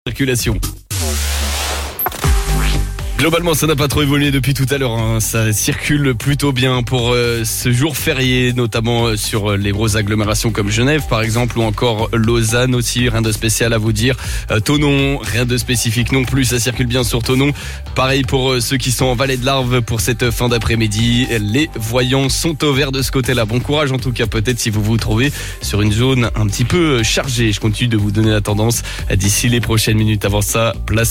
circulation. Globalement, ça n'a pas trop évolué depuis tout à l'heure. Ça circule plutôt bien pour ce jour férié, notamment sur les grosses agglomérations comme Genève, par exemple, ou encore Lausanne aussi. Rien de spécial à vous dire. Thonon, rien de spécifique non plus. Ça circule bien sur Thonon. Pareil pour ceux qui sont en Vallée de l'Arve pour cette fin d'après-midi. Les voyants sont au vert de ce côté-là. Bon courage en tout cas, peut-être si vous vous trouvez sur une zone un petit peu chargée. Je continue de vous donner la tendance d'ici les prochaines minutes. Avant ça, place